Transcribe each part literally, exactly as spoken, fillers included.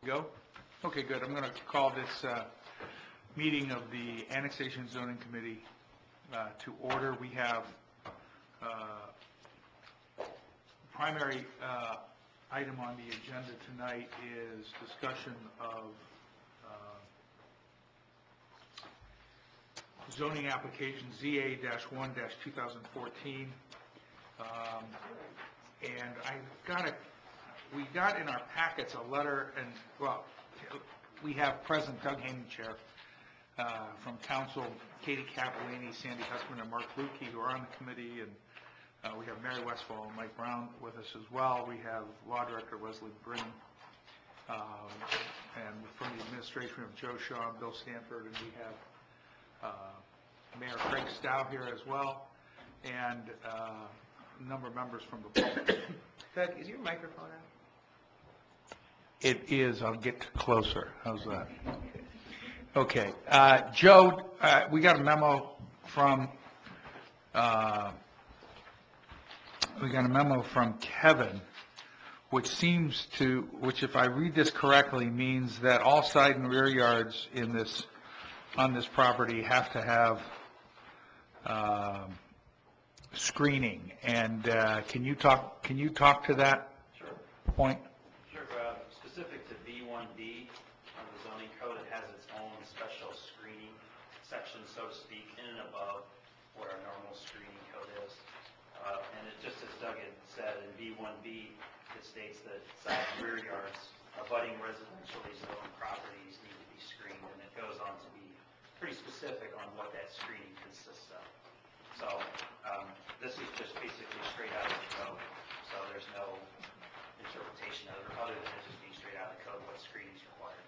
Go? Okay, good. I'm going to call this uh, meeting of the Annexation Zoning Committee uh, to order. We have uh, primary uh, item on the agenda tonight is discussion of uh, zoning application Z A one two thousand fourteen. Um, and I got a, we got in our packets a letter, and well, we have present Doug Hayman, Chair, uh, from Council, Katie Capellini, Sandy Husband, and Mark Lukey, who are on the committee, and uh, we have Mary Westfall and Mike Brown with us as well. We have Law Director Leslie Brin, um, and from the administration we have Joe Shaw and Bill Stanford, and we have uh, Mayor Craig Stow here as well, and uh, a number of members from the public. Doug, is your microphone on? It is. I'll get closer. How's that? Okay. Uh, Joe, uh, we got a memo from uh, we got a memo from Kevin, which seems to, which if I read this correctly, means that all side and rear yards in this on this property have to have uh, screening. And uh, can you talk? Can you talk to that Sure. point? Sure. Uh, specific to B one B on the zoning code, it has its own special screening section, so to speak, in and above what our normal screening code is. Uh, and it just as Doug had said, in B one B, it states that side and rear yards abutting residentially zoned properties need to be screened, and it goes on to be pretty specific on what that screening consists of. So um, this is just basically straight out of the code, so there's no interpretation of it other than it just being straight out of the code what screening is required.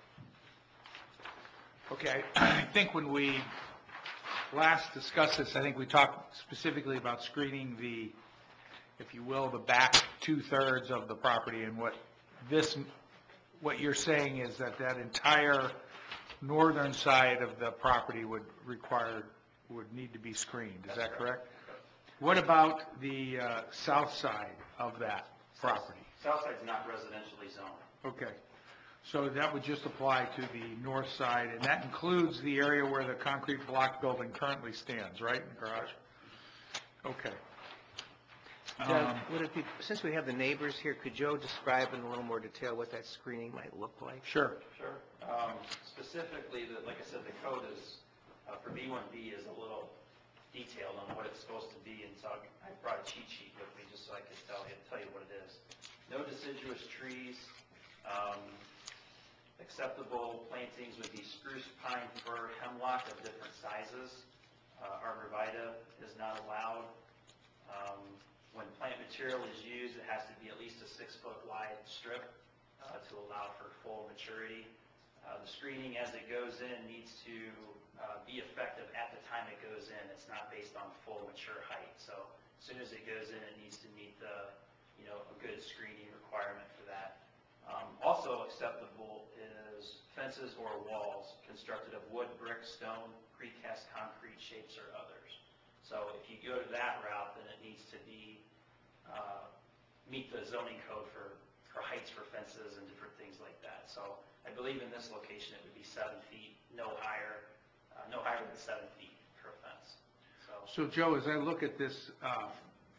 Okay, I think when we last discussed this, I think we talked specifically about screening the, if you will, the back two-thirds of the property, and what this, what you're saying is that that entire northern side of the property would require, would need to be screened. Is that correct? What about the uh, south side of that property? South side's not residentially zoned. Okay, so that would just apply to the north side, and that includes the area where the concrete block building currently stands, right, in the garage? Okay. Doug, Um, would it be, since we have the neighbors here, could Joe describe in a little more detail what that screening might look like? Sure. Sure. Um, specifically, the, like I said, the code is, uh, for B one B is a little detailed on what it's supposed to be, and so I brought a cheat sheet with me just so I could tell you, tell you what it is. No deciduous trees. Um, acceptable plantings would be spruce, pine, fir, hemlock of different sizes. Uh, arborvitae is not allowed. Um, when plant material is used, it has to be at least a six-foot wide strip uh, to allow for full maturity. Uh, the screening as it goes in needs to uh, be effective at the time it goes in. It's not based on full mature height. So as soon as it goes in, it needs to meet the, you know, a good screening requirement for that. Um, also acceptable is fences or walls constructed of wood, brick, stone, precast concrete shapes, or others. So if you go to that route, then it needs to be uh, meet the zoning code for, for heights for fences and different things like that. So I believe in this location it would be seven feet, no higher, uh, no higher than seven feet for a fence. So, So Joe, as I look at this uh,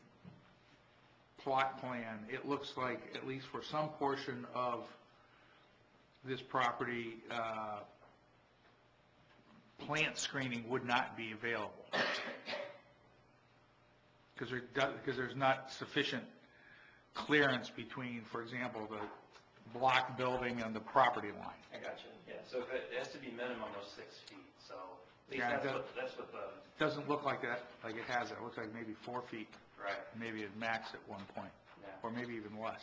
plot plan, it looks like, at least for some portion of this property, uh, plant screening would not be available. Because there does, because there's not sufficient clearance between, for example, the block building and the property line. I got you. Yeah. So if it, it has to be minimum of six feet. So at least Yeah, that's that- what that's what the Doesn't look like that, like it has it. It looks like maybe four feet, right. maybe at max at one point, Yeah. or maybe even less.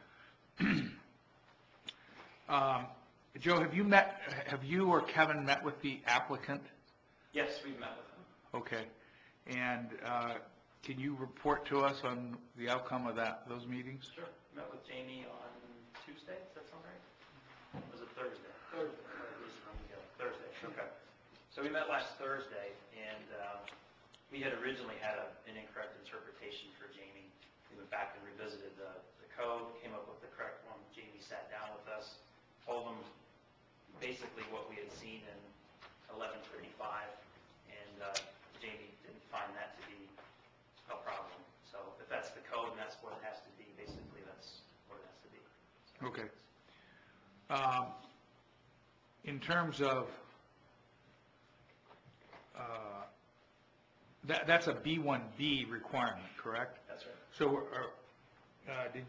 um, Joe, have you met, have you or Kevin met with the applicant? Yes, we've met with them. Okay. And uh, can you report to us on the outcome of that, those meetings? Sure. Met with Jamie on Tuesday. Does that sound right? Or was it Thursday? Thursday. Thursday. Okay. So we met last Thursday, and uh, we had originally had a, an incorrect interpretation for Jamie. We went back and revisited the, the code, came up with the correct one. Jamie sat down with us, told him sixteen and eleven thirty-five, and uh, Jamie didn't find that to be a problem. So if that's the code and that's what it has to be, basically that's what it has to be. So, Okay. Um, In terms of, uh, that, that's a B one B requirement, correct? That's right. So, uh, uh, did,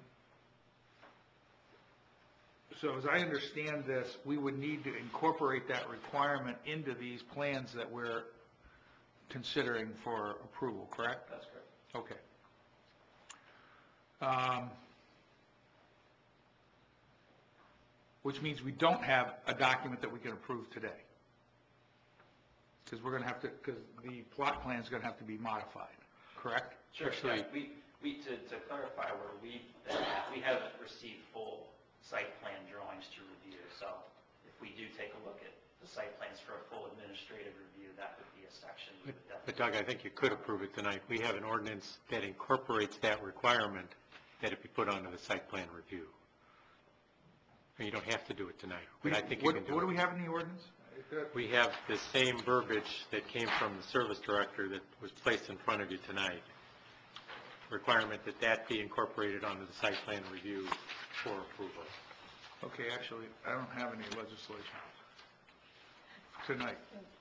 so as I understand this, we would need to incorporate that requirement into these plans that we're considering for approval, correct? That's correct. Okay. Um, Which means we don't have a document that we can approve today. Because we're going to have to, because the plot plan is going to have to be modified, correct? Sure, Actually- yeah. We, we, to, to clarify, where we, we haven't received full site plan drawings to review, so if we do take a look at the site plans for a full administrative review, that would be a section. we But would but definitely- Doug, I think you could approve it tonight. We have an ordinance that incorporates that requirement that it be put onto the site plan review. And you don't have to do it tonight, but I think you What- can do it. What do we have in the ordinance? We have the same verbiage that came from the service director that was placed in front of you tonight. Requirement that that be incorporated onto the site plan review for approval. Okay, actually, I don't have any legislation tonight.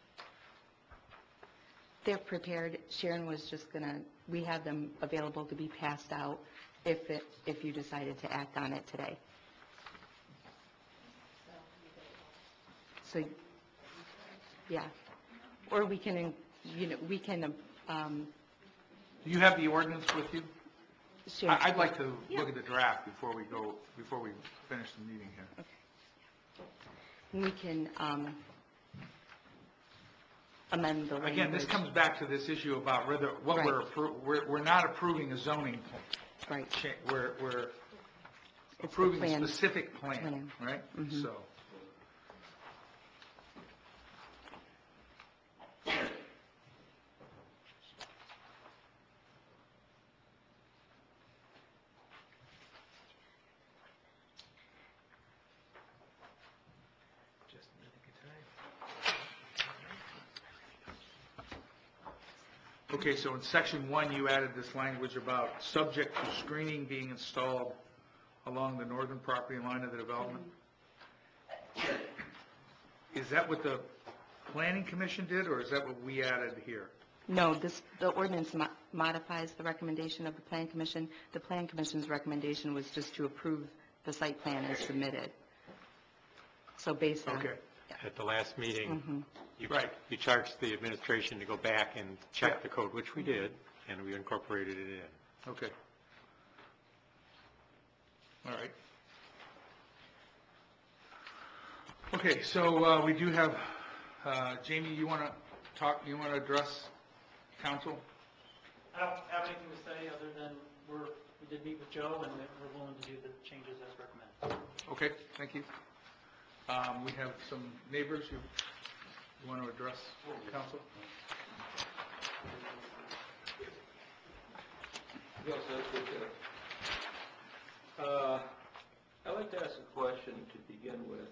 They're prepared. Sharon was just gonna, we have them available to be passed out if it, if you decided to act on it today. So, yeah. Or we can, you know, we can, um, Do you have the ordinance with you? share. I- I'd like to Yeah. look at the draft before we go, before we finish the meeting here. We can, um, amend the language. Again, this comes back to this issue about whether, what Right. we're, appro- we're, we're not approving a zoning plan. Right. Cha- We're, we're It's the approving a plan. specific plan, Plan. right? Mhm. So, okay, so in section one, you added this language about subject to screening being installed along the northern property line of the development. Is that what the planning commission did, or is that what we added here? No, this, the ordinance mo- modifies the recommendation of the Plan Commission. The Plan Commission's recommendation was just to approve the site plan as submitted. So based on. Okay, At the last meeting, Mhm. you Right. you charged the administration to go back and Yeah. check the code, which we did, and we incorporated it in. okay. All right. Okay, so uh, we do have, uh, Jamie, you want to talk, you want to address council? I don't have anything to say other than we're, we did meet with Joe and that we're willing to do the changes as recommended. Okay, thank you. Um, We have some neighbors who you want to address council? Yes, that's good. Uh, I'd like to ask a question to begin with.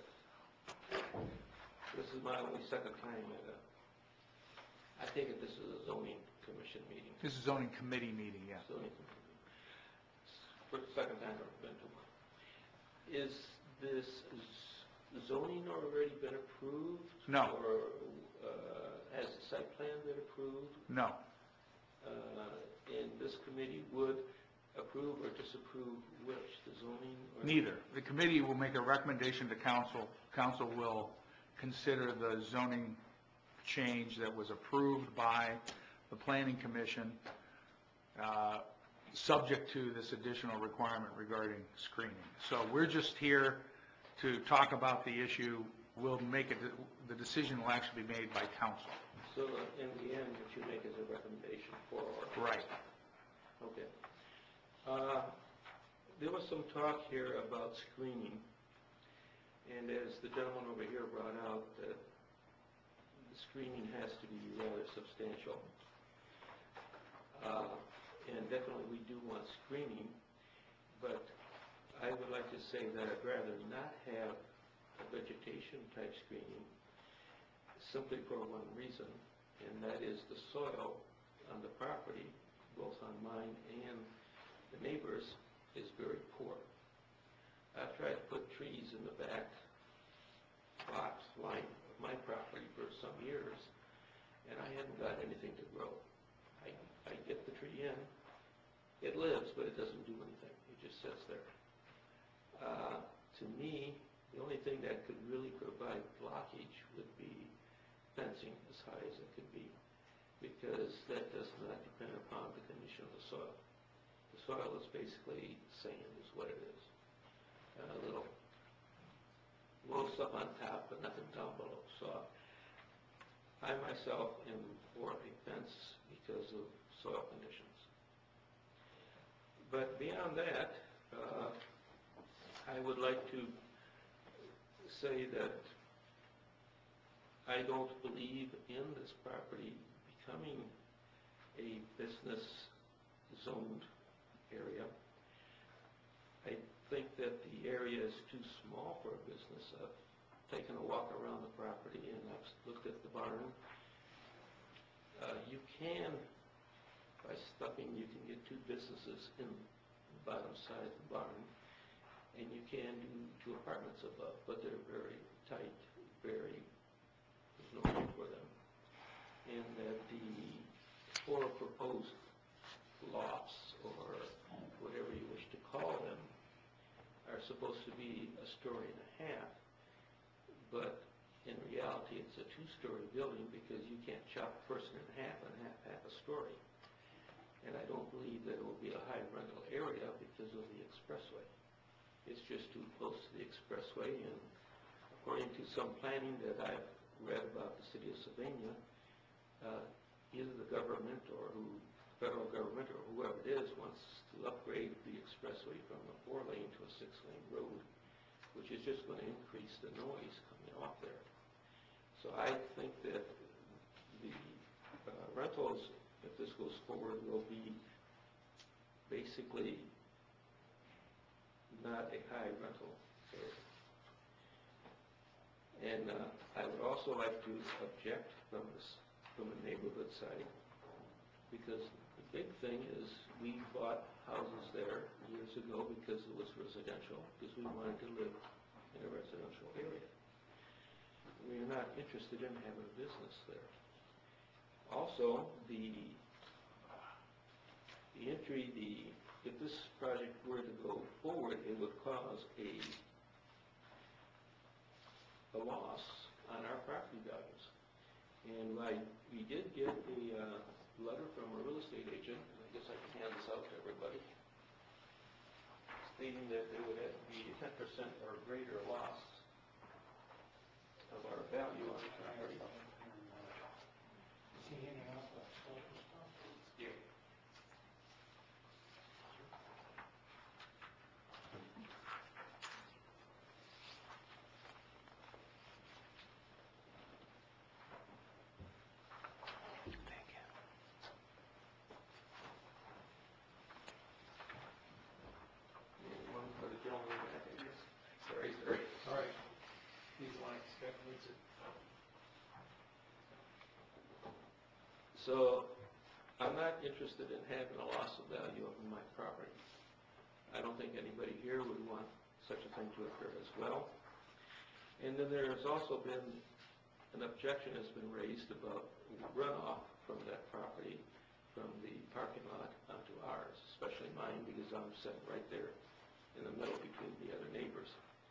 This is my only second time at a, I take it this is a zoning commission meeting. This is zoning committee meeting, yeah. Zoning commission. For the second time I've been to one. Is this z- zoning already been approved? No. Or uh, has the site plan been approved? No. Uh, And this committee would approve or disapprove which, the zoning? or- Neither. The committee will make a recommendation to council. Council will consider the zoning change that was approved by the planning commission, uh, subject to this additional requirement regarding screening. So we're just here to talk about the issue. We'll make it, the decision will actually be made by council. So uh, in the end, what you make is a recommendation for? Right. Okay. Uh, There was some talk here about screening, and as the gentleman over here brought out, that the screening has to be rather substantial. Uh, And definitely, we do want screening, but I would like to say that I'd rather not have a vegetation-type screening simply for one reason, and that is the soil on the property, both on mine and the neighbors, is very poor. I've tried to put trees in the back box line of my property for some years, and I haven't got anything to grow. I, I get the tree in, it lives, but it doesn't do anything. It just sits there. Uh, to me, the only thing that could really provide blockage would be fencing as high as it could be, because that does not depend upon the condition of the soil. The soil is basically sand is what it is. A little, little stuff on top, but nothing down below. So I myself am for a fence because of soil conditions. But beyond that, uh, I would like to say that I don't believe in this property becoming a business zoned area. I think that the area is too small for a business. I've taken a walk around the property and I've looked at the barn. Uh, you can, by stuffing, you can get two businesses in the bottom side of the barn, and you can do two apartments above, but they're very tight, very, there's no room for them. And that the four proposed lofts, or whatever you wish to call them, are supposed to be a story and a half, but in reality it's a two-story building because you can't chop a person in half and half half a story. And I don't believe that it will be a high rental area because of the expressway. It's just too close to the expressway, and according to some planning that I've read about the city of Sylvania, uh, either the government or who, federal government or whoever it is wants to upgrade the expressway from a four-lane to a six-lane road, which is just going to increase the noise coming off there. So I think that the uh, rentals, if this goes forward, will be basically not a high rental area. And uh, I would also like to object from this, from the neighborhood side, because the big thing is we bought houses there years ago because it was residential, because we wanted to live in a residential area. We are not interested in having a business there. Also, the the entry, the if this project were to go forward, it would cause a a loss on our property values. And I, we did get a uh, letter from a real estate agent, and I guess I can hand this out to everybody, stating that there would have to be a ten percent or greater loss of our value on the property. Yeah. One for the gentleman back, I guess. Sorry, sir. All right. These lines, that needs it. So, I'm not interested in having a loss of value of my property. I don't think anybody here would want such a thing to occur as well. And then there's also been, an objection has been raised about runoff from that property, from the parking lot onto ours, especially mine, because I'm sitting right there in the middle between the other neighbors.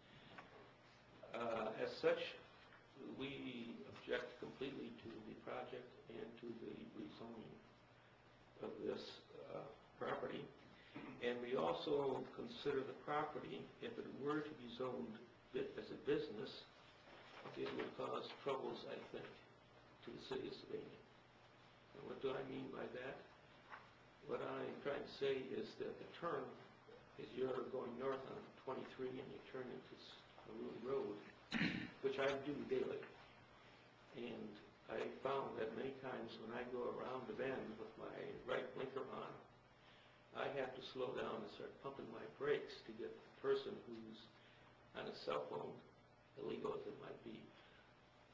Uh, as such, we object completely to the project and to the rezoning of this uh, property. And we also consider the property, if it were to be zoned as a business, it would cause troubles, I think, to the city of Sylvania. And what do I mean by that? What I'm trying to say is that the turn, as you're going north on twenty-three and you turn into Maroon Road, which I do daily, and I found that many times when I go around the bend with my right blinker on, I have to slow down and start pumping my brakes to get the person who's on a cell phone, illegal as it might be, to,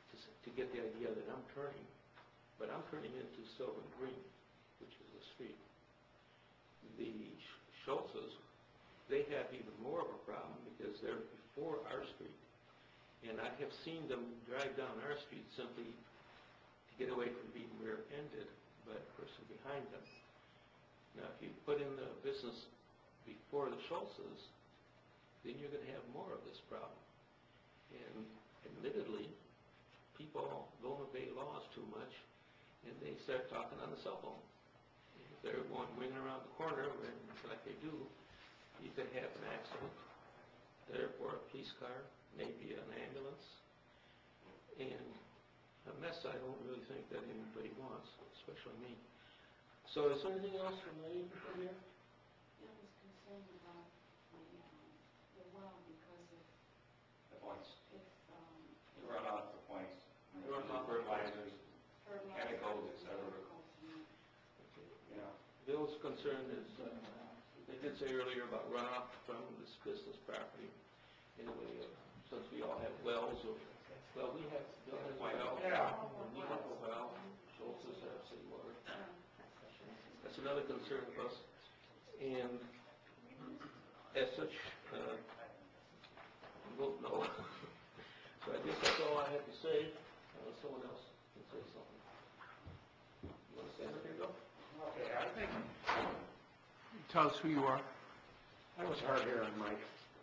to get the idea that I'm turning, but I'm turning into Sylvan Green, which is the street. The Schultzes, they have even more of a problem because they're before our street. And I have seen them drive down our street simply to get away from being rear-ended by the person behind them. Now, if you put in the business before the Schultzes, then you're going to have more of this problem. And admittedly, people don't obey laws too much, and they start talking on the cell phone. If they're going winging around the corner, like they do, you could have an accident. Therefore, a police car, maybe an ambulance, and a mess I don't really think that anybody wants, especially me. So is there anything else from the lady from here? I was concerned about the, um, the well because if, The points. if, um, You run off the points. You run off the Fertilizers, fertilizer. chemicals, et cetera. chemicals and- you know. Bill's concern is, uh, they did say earlier about runoff from this business property. Anyway, uh, since we all have wells, or, well, we have, Bill has a well. Yeah. And we have a well, Schultz's have city water. That's another concern of us. And as such, uh, we vote no. So I guess that's all I have to say, unless someone else can say something. You want to say anything, Bill? Okay, I think, Tell us who you are. I was hard hearing, Mike.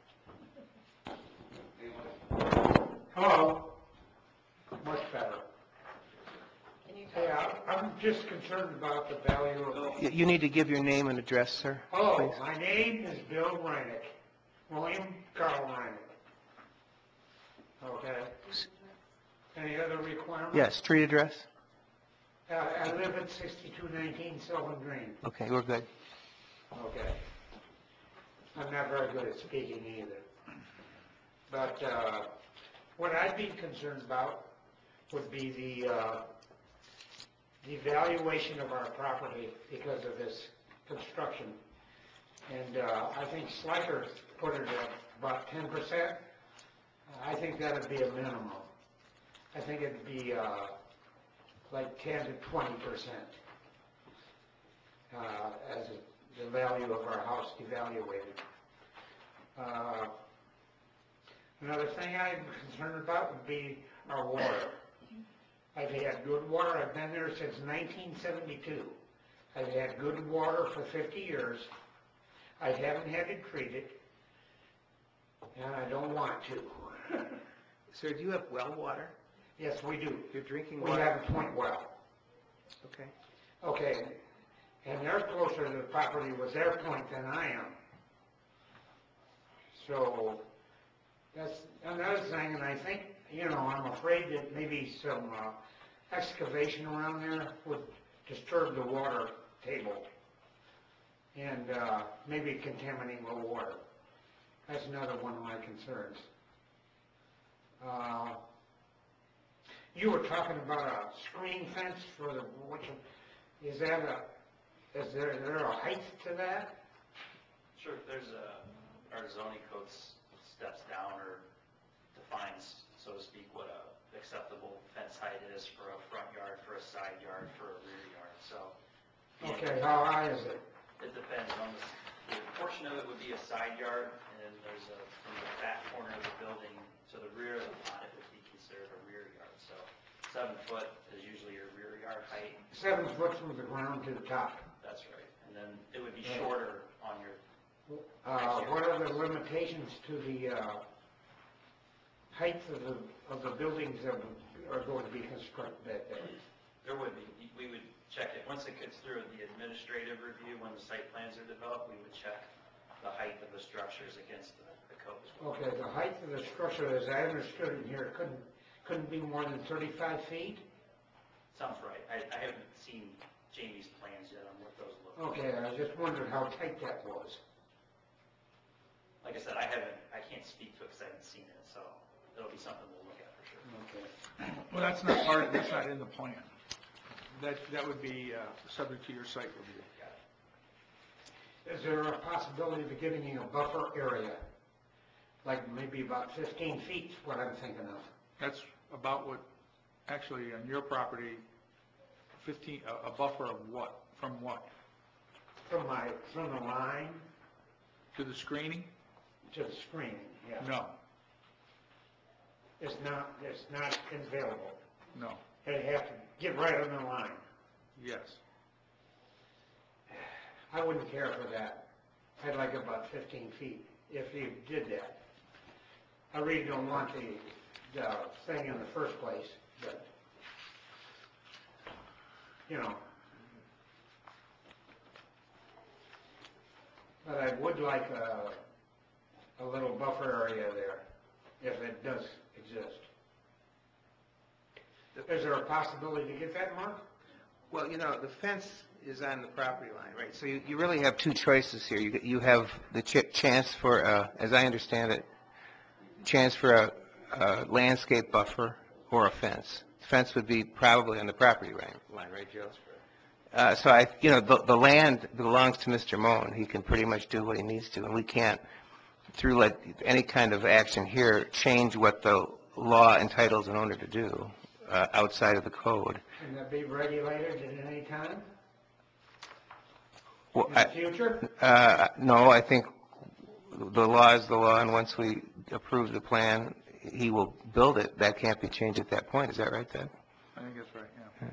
Anyone? Hello? Much better. Can you Hey, I- I'm just concerned about the value of... You you need to give your name and address, sir. Hello, please. my name is Bill Reinick, William Carl Reinick. Okay? Any other requirements? Yes, street address? Uh, I live at sixty-two nineteen Sylvan Green. Okay, we're good. Okay. I'm not very good at speaking either. But uh, what I'd be concerned about would be the, uh, the valuation of our property because of this construction. And uh, I think Sliker put it at about ten percent. I think that'd be a minimum. I think it'd be uh, like ten to twenty percent uh, as the value of our house devaluated. Uh, Another thing I'm concerned about would be our water. I've had good water, I've been there since nineteen seventy-two. I've had good water for fifty years. I haven't had to treat it, and I don't want to. Sir, do you have well water? Yes, we do. You're drinking We water? have a point well. Okay. Okay, and they're closer to the property with their point than I am. So, that's another thing, and I think, you know, I'm afraid that maybe some uh, excavation around there would disturb the water table and uh, maybe contaminate the water. That's another one of my concerns. Uh, You were talking about a screen fence for the, which, is that a, is there, is there a height to that? Sure, there's a, our zoning code s- steps down or defines, so to speak, what a acceptable fence height is for a front yard, for a side yard, for a rear yard, so. Okay, how high is it? It depends on the, the portion of it would be a side yard, and there's a, from the back corner of the building to the rear of the lot, it would be considered a rear yard, so seven foot is usually your rear yard height, Seven foot from the ground to the top. that's right, and then it would be Right. shorter on your, Uh, what are the limitations to the, uh, height of the, of the buildings that are going to be constructed that day? there would be, we would check it, once it gets through the administrative review, when the site plans are developed, we would check the height of the structures against the, the code as well. Okay, the height of the structure, as I understood it here, couldn't, couldn't be more than thirty-five feet? Sounds right, I, I haven't seen Jamie's plans yet on what those look like. Okay, I just wondered how tight that was. Like I said, I haven't, I can't speak to it because I haven't seen it, so it'll be something we'll look at for sure. Okay. Well, that's not part, that's not in the plan. That, that would be uh, subject to your site review. Is there a possibility of getting a buffer area? Like maybe about fifteen feet, is what I'm thinking of. That's about what actually, on your property, fifteen, a, a buffer of what? From what? From my, from the line To the screening? to the screening, yeah. No, It's not, it's not available. no, They have to get right on the line. yes. I wouldn't care for that. I'd like about fifteen feet if you did that. I really don't want the, the thing in the first place, but, you know. But I would like a, a little buffer area there, if it does exist. Is there a possibility to get that, Mark? Well, you know, the fence is on the property line, right? So you, you really have two choices here. You, you have the ch- chance for, uh, as I understand it, chance for a, a landscape buffer or a fence. Fence would be probably on the property line, line, right, Joe? Uh, so I, you know, the, the land belongs to Mister Moen. He can pretty much do what he needs to, and we can't, through like any kind of action here, change what the law entitles an owner to do uh, outside of the code. Can that be regulated at any time Well, in the I, future? uh, no, I think the law is the law, and once we approve the plan, he will build it. That can't be changed at that point. Is that right, Ted? I think that's right, yeah.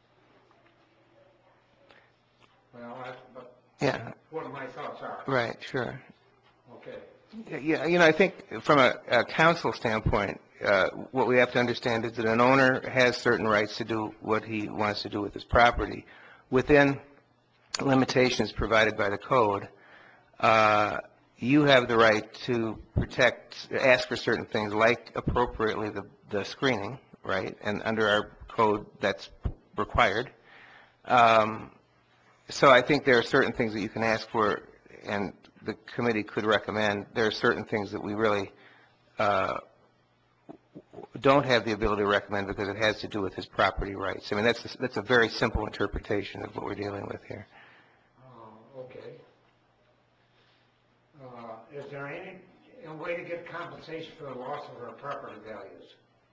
Well, that's but Yeah, what my thoughts are. right, sure. Okay. Yeah, you know, I think from a, a council standpoint, uh, what we have to understand is that an owner has certain rights to do what he wants to do with his property within limitations provided by the code. Uh, you have the right to protect, ask for certain things like appropriately the, the screening, right? And under our code, that's required. Um, so I think there are certain things that you can ask for, and the committee could recommend. There are certain things that we really uh, don't have the ability to recommend because it has to do with his property rights. I mean, that's a, that's a very simple interpretation of what we're dealing with here. Uh, okay. Uh, is there any, a way to get compensation for the loss of our property values?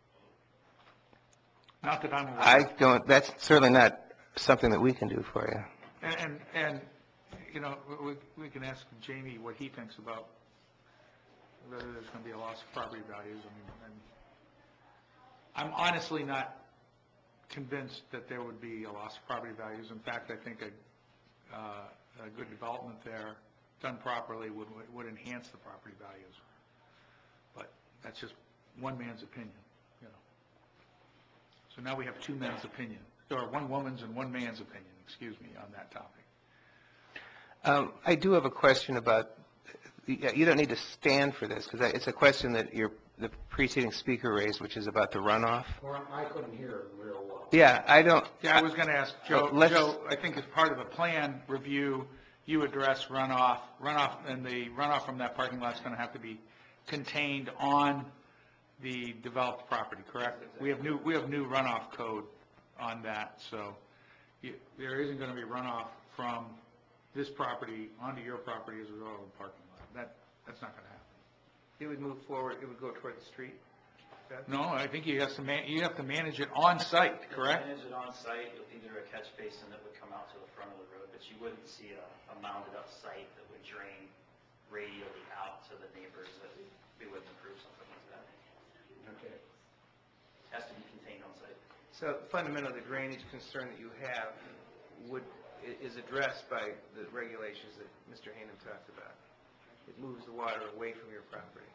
Not that I'm aware I of. don't, that's certainly not something that we can do for you. And, and, and, you know, we, we can ask Jamie what he thinks about whether there's going to be a loss of property values. I mean, and I'm honestly not convinced that there would be a loss of property values. In fact, I think a, uh, a good development there, done properly, would, would enhance the property values. But that's just one man's opinion, you know. So now we have two men's opinion, or one woman's and one man's opinion, excuse me, on that topic. Um, I do have a question about, you don't need to stand for this, because it's a question that your, the preceding speaker raised, which is about the runoff. Well, I couldn't hear it real well. Yeah, I don't. Yeah, I was going to ask Joe, Uh, let's- Joe, I think as part of the plan review, you address runoff, runoff, and the runoff from that parking lot's going to have to be contained on the developed property, correct? We have new, we have new runoff code on that, so you, there isn't going to be runoff from this property onto your property as a result of the parking lot. That, that's not going to happen. It would move forward, it would go toward the street? No, I think you have to man, you have to manage it on site, correct? Manage it on site with either a catch basin that would come out to the front of the road, but you wouldn't see a, a mounded up site that would drain radially out to the neighbors. That we, we wouldn't approve something like that. Okay. Has to be contained on site. So fundamentally, the drainage concern that you have would, i- is addressed by the regulations that Mister Hayden talked about. It moves the water away from your property.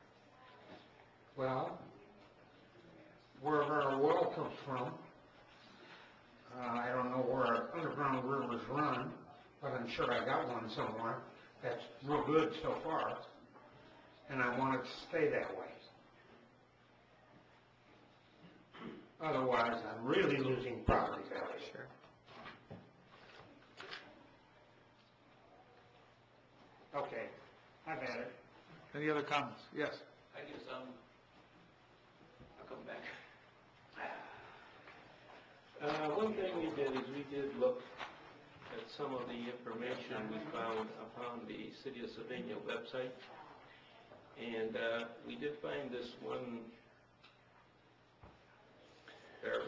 Well, wherever our well comes from, uh, I don't know where our underground rivers run, but I'm sure I got one somewhere that's real good so far, and I want it to stay that way. Otherwise, I'm really losing property value. Sure. Okay, I've had it. Any other comments? Yes. I guess, um, I'll come back. Uh, one thing we did is we did look at some of the information we found upon the City of Sylvania website. And, uh, we did find this one, there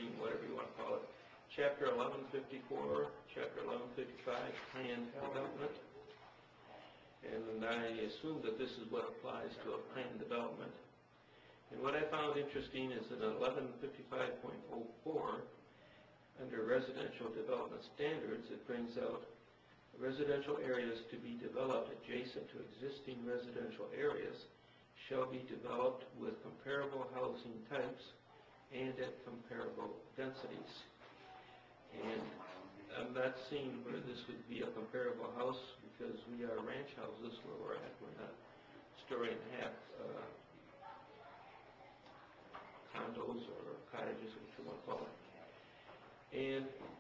screening, whatever you want to call it. Chapter eleven fifty-four, Chapter eleven fifty-five, planned development. And I assume that this is what applies to a planned development. And what I found interesting is that eleven fifty-five point oh four, under residential development standards, it brings out residential areas to be developed adjacent to existing residential areas shall be developed with comparable housing types and at comparable densities. And I'm not seeing where this would be a comparable house because we are ranch houses where we're at. We're not story and a half uh, condos or cottages, what you want to call it. And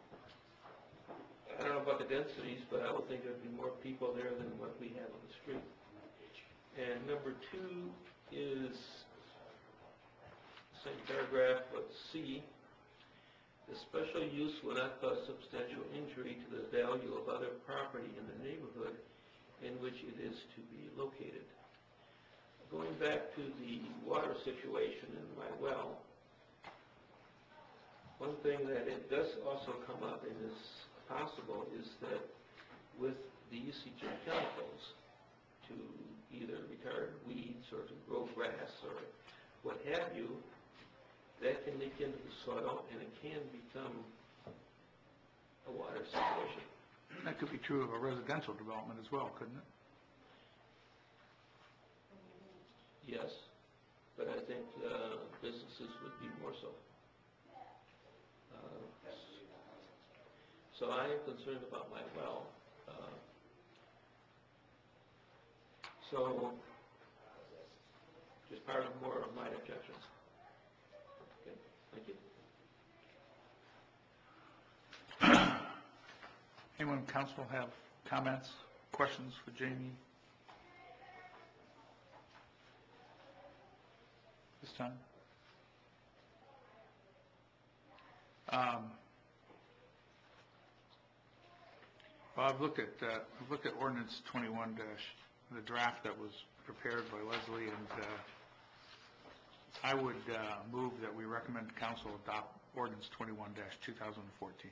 I don't know about the densities, but I would think there'd be more people there than what we have on the street. And number two is same paragraph, but C. The special use will not cause substantial injury to the value of other property in the neighborhood in which it is to be located. Going back to the water situation in my well, one thing that it does also come up and is possible is that with the usage of chemicals to either retard weeds or to grow grass or what have you, that can leak into the soil and it can become a water situation. That could be true of a residential development as well, couldn't it? Yes, but I think uh, businesses would be more so. Uh, so I am concerned about my well. Uh, so just part of more of my objections. Okay, thank you. Anyone in council have comments, questions for Jamie? This time? Um, well, I've looked at uh, I've looked at ordinance twenty-one dash, the draft that was prepared by Leslie, and uh, I would uh, move that we recommend council adopt ordinance twenty-one dash two thousand fourteen.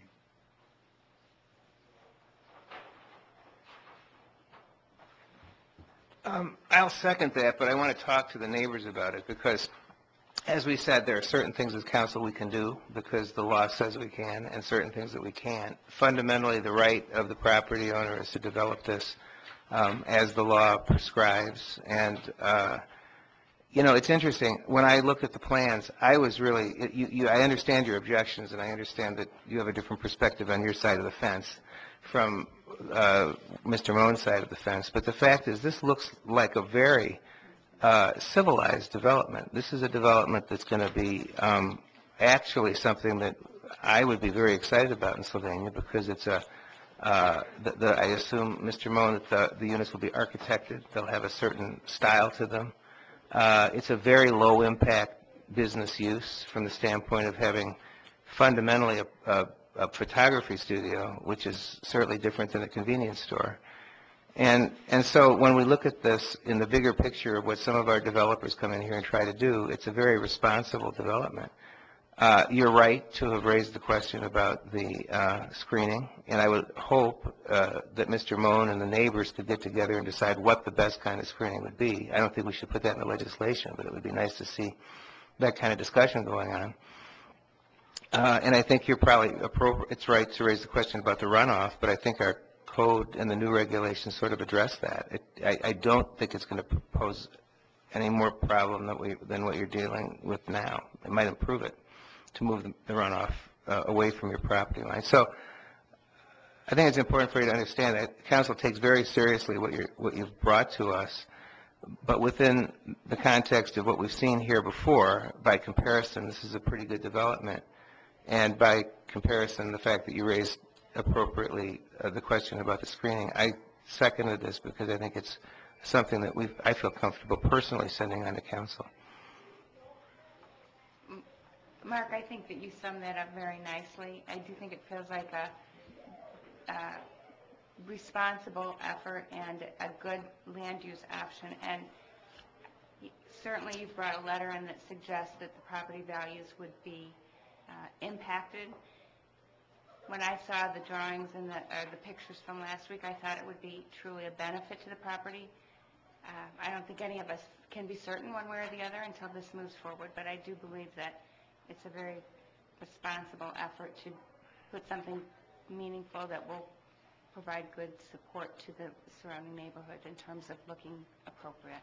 Um, I'll second that, but I want to talk to the neighbors about it because, as we said, there are certain things as council we can do because the law says we can, and certain things that we can't. Fundamentally, the right of the property owner is to develop this um, as the law prescribes. And, uh, you know, it's interesting. When I looked at the plans, I was really, you, you, I understand your objections, and I understand that you have a different perspective on your side of the fence from uh, Mister Moen's side of the fence. But the fact is, this looks like a very uh, civilized development. This is a development that's going to be um, actually something that I would be very excited about in Sylvania because it's a, uh, the, the, I assume, Mister Moen, that the, the units will be architected. They'll have a certain style to them. Uh, it's a very low-impact business use from the standpoint of having fundamentally a, a a photography studio, which is certainly different than a convenience store. And and so when we look at this in the bigger picture of what some of our developers come in here and try to do, it's a very responsible development. Uh, you're right to have raised the question about the uh, screening, and I would hope uh, that Mister Moen and the neighbors could get together and decide what the best kind of screening would be. I don't think we should put that in the legislation, but it would be nice to see that kind of discussion going on. Uh, and I think you're probably appropriate, it's right to raise the question about the runoff, but I think our code and the new regulations sort of address that. It, I, I don't think it's going to pose any more problem than, we, than what you're dealing with now. It might improve it to move the, the runoff uh, away from your property line. So I think it's important for you to understand that council takes very seriously what, you're, what you've brought to us, but within the context of what we've seen here before, by comparison, this is a pretty good development. And by comparison, the fact that you raised appropriately uh, the question about the screening, I seconded this because I think it's something that we I feel comfortable personally sending on to council. Mark, I think that you summed that up very nicely. I do think it feels like a, a responsible effort and a good land use option. And certainly you've brought a letter in that suggests that the property values would be uh, impacted. When I saw the drawings and the, or the pictures from last week, I thought it would be truly a benefit to the property. Uh, I don't think any of us can be certain one way or the other until this moves forward, but I do believe that it's a very responsible effort to put something meaningful that will provide good support to the surrounding neighborhood in terms of looking appropriate.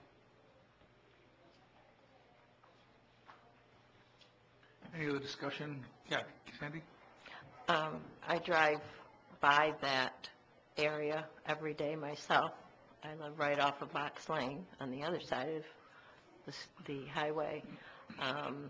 Any other discussion? Yeah, Sandy? Um, I drive by that area every day myself. I live right off of Box Lane on the other side of the, s- the highway. Um,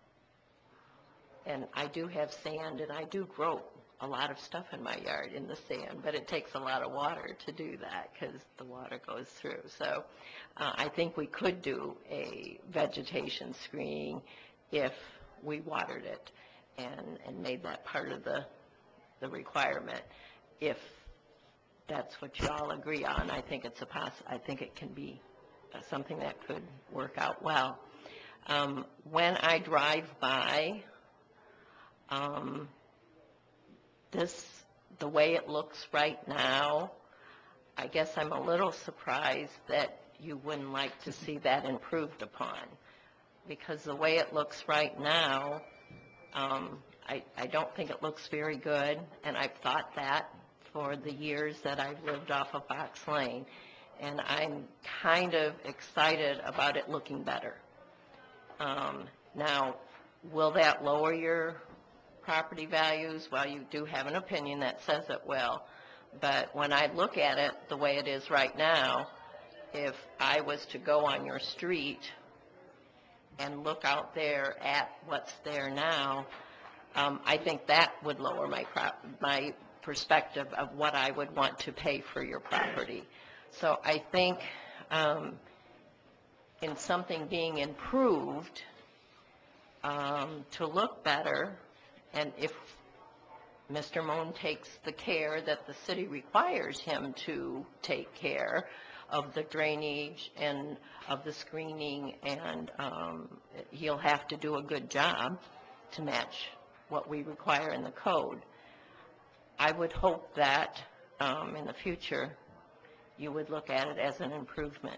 and I do have sand, and I do grow a lot of stuff in my yard in the sand, but it takes a lot of water to do that because the water goes through. So uh, I think we could do a vegetation screening if we watered it and, and made that part of the, the requirement. If that's what you all agree on, I think it's a poss, I think it can be uh, something that could work out well. Um, when I drive by, um, this, the way it looks right now, I guess I'm a little surprised that you wouldn't like to see that improved upon, because the way it looks right now, um, I, I don't think it looks very good, and I've thought that for the years that I've lived off of Box Lane, and I'm kind of excited about it looking better. Um, now, will that lower your property values? Well, you do have an opinion that says it will, but when I look at it the way it is right now, if I was to go on your street and look out there at what's there now, um, I think that would lower my prop, my perspective of what I would want to pay for your property. So I think um, in something being improved um, to look better, and if Mister Moon takes the care that the city requires him to take care of the drainage and of the screening, and um, he'll have to do a good job to match what we require in the code. I would hope that um, in the future you would look at it as an improvement.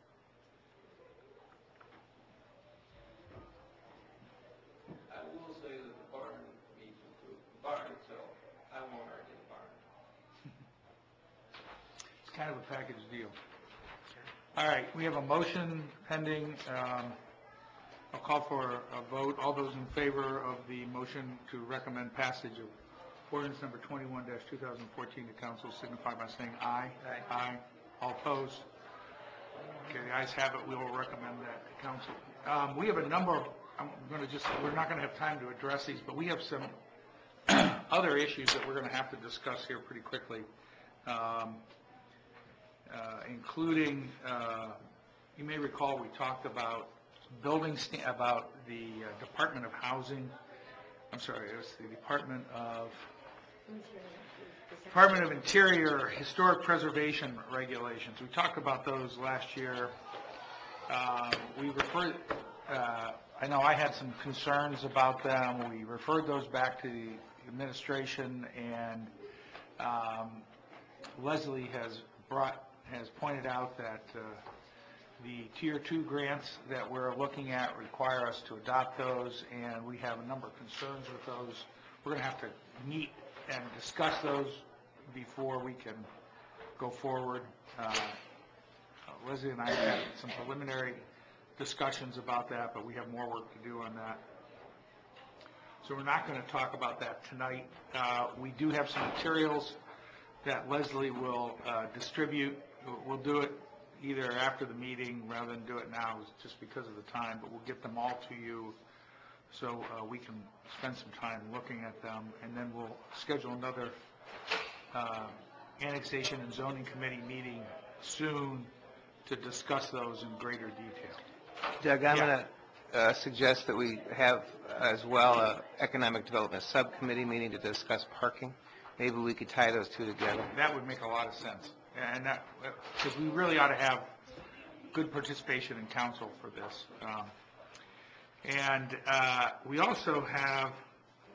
I will say that the barn needs improvement. The barn itself, I won't argue the barn. It's kind of a package deal. All right, we have a motion pending. Um, I'll call for a vote. All those in favor of the motion to recommend passage of ordinance number twenty-one dash two thousand fourteen to council signify by saying aye. Aye. Aye. All opposed? Okay, the ayes have it. We will recommend that to council. Um, We have a number of, I'm going to just, we're not going to have time to address these, but we have some other issues that we're going to have to discuss here pretty quickly, um, uh, including, uh, you may recall we talked about building, sta- about the uh, Department of Housing, I'm sorry, it was the Department of, Department of Interior Historic Preservation Regulations. We talked about those last year. Um, We referred, uh, I know I had some concerns about them. We referred those back to the administration, and um, Leslie has brought, has pointed out that uh, the tier two grants that we're looking at require us to adopt those, and we have a number of concerns with those. We're going to have to meet and discuss those before we can go forward. Uh, Leslie and I had some preliminary discussions about that, but we have more work to do on that. So we're not going to talk about that tonight. Uh, We do have some materials that Leslie will uh, distribute. We'll do it either after the meeting rather than do it now, just because of the time, but we'll get them all to you so uh, we can spend some time looking at them, and then we'll schedule another uh, annexation and zoning committee meeting soon to discuss those in greater detail. Doug, I'm Yeah. going to uh, suggest that we have as well a economic development subcommittee meeting to discuss parking. Maybe we could tie those two together. That would make a lot of sense, and that, because we really ought to have good participation in council for this. Um, And uh, we also have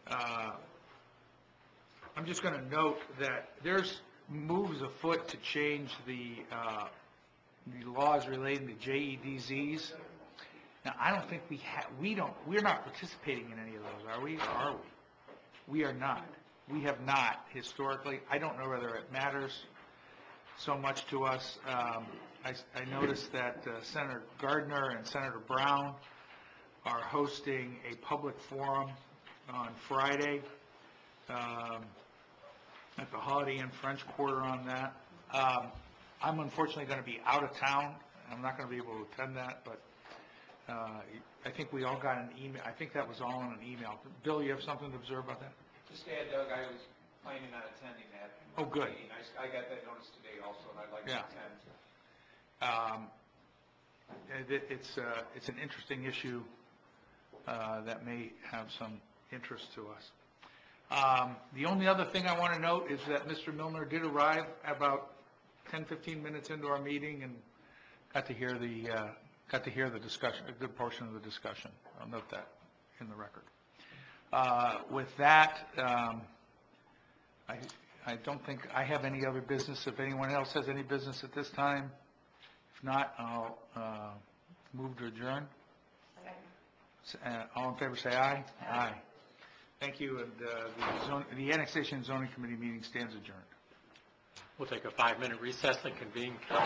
uh, I'm just going to note that there's moves afoot to change the, uh, the laws relating to J E D Zs. Now, I don't think we have, we don't, we're not participating in any of those, are we, or are we? We are not. We have not historically. I don't know whether it matters so much to us. Um, I, I noticed that uh, Senator Gardner and Senator Brown are hosting a public forum on Friday um, at the Holiday Inn French Quarter on that. Um, I'm unfortunately going to be out of town. I'm not going to be able to attend that, but uh, I think we all got an email. I think that was all in an email. Bill, you have something to observe about that? Just to add, Doug, I was planning on attending that. Oh, good. meeting. I s- I got that notice today also, and I'd like to Yeah. attend. Um, and it- It's, uh, it's an interesting issue uh, that may have some interest to us. Um, The only other thing I want to note is that Mister Milner did arrive about ten, fifteen minutes into our meeting and got to hear the, uh, got to hear the discussion, a good portion of the discussion. I'll note that in the record. Uh, With that, um, I I don't think I have any other business. If anyone else has any business at this time, if not, I'll uh, move to adjourn. S- uh, All in favor, say aye. Aye. Thank you, and uh, the zone- the Annexation and Zoning Committee meeting stands adjourned. We'll take a five-minute recess and convene